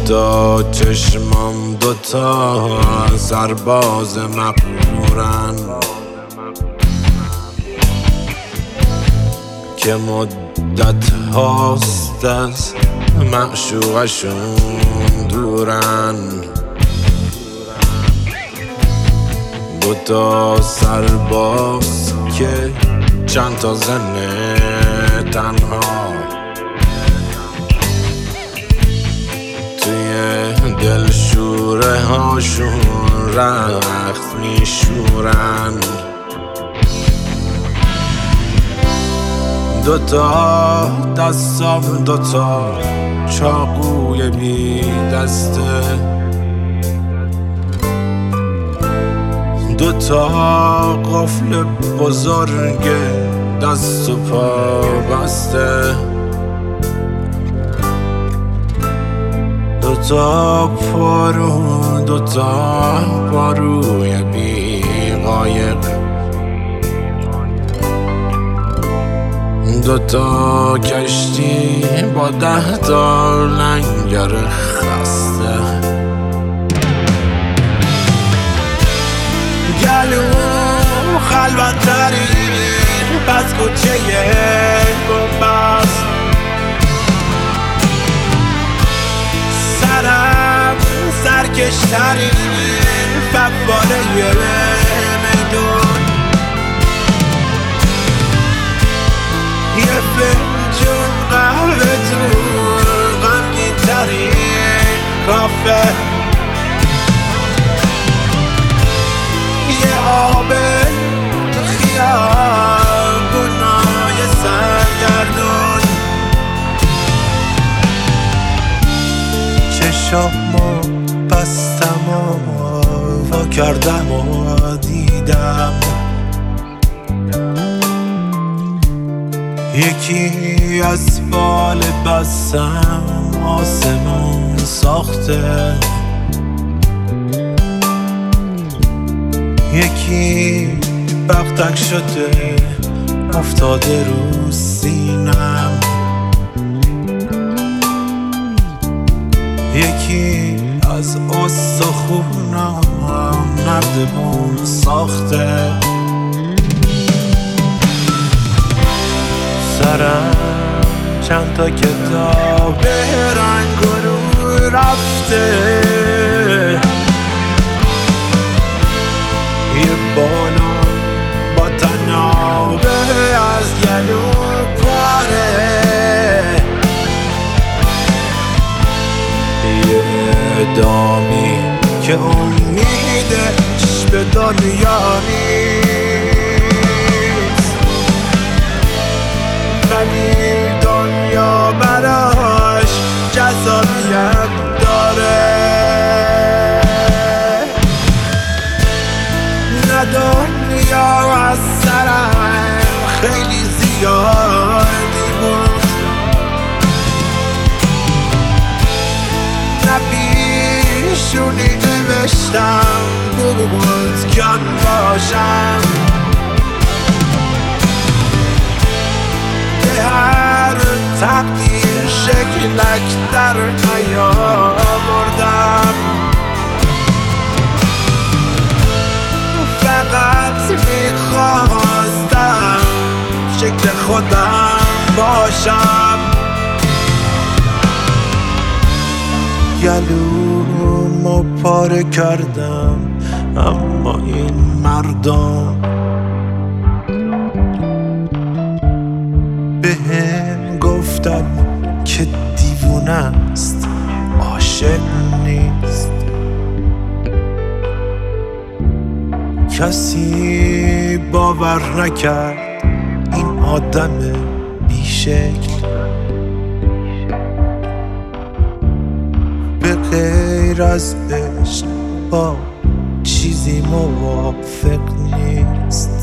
دوتا چشمام دوتا سرباز مغرورن که مدت هاست از معشوقشون دورن. دوتا سرباز که چند تا زن تنها توی دلشوره هاشون رخت میشورن. دوتا دستام دوتا چاقوی بی دسته، دوتا قفل بزرگ دست و پا بسته، دوتا پاروی بی قایق، دوتا کشتی با 10 تا لنگر خسته. گلوم خلوت ترین پس کوچه گنبست، سرم سرکشترین فواره میدون، یه فنجون قهوه تو غمگین ترین کافه، یه آب تو خیابونای سرگردون. چشامو بستم و وا کردم و دیدم یکی از بال بستم آسمون ساخته، یکی بغدک شده افتاده رو سینم، یکی از استخونم نردبون ساخته، سرم چند تا کتاب رنگ رو رفته، یه بالا با تنابه از گلو پاره، یه دامی که امیدش به دنیا نیست ولی دنیا براش جذابیت داره. نه دنیا از سرم خیلی زیادی بود، نه پیشونی نوشتم بود کن باشم، به هر تقدیر شکلک در نیاوردم، فقط میخواستم شکل خودم باشم. گلومو پاره کردم اما این مردم بهم گفتن که دیوونه است عاشق نیست، کسی باور نکرد این آدم بیشکل به غیر از عشق با چیزی موافق نیست.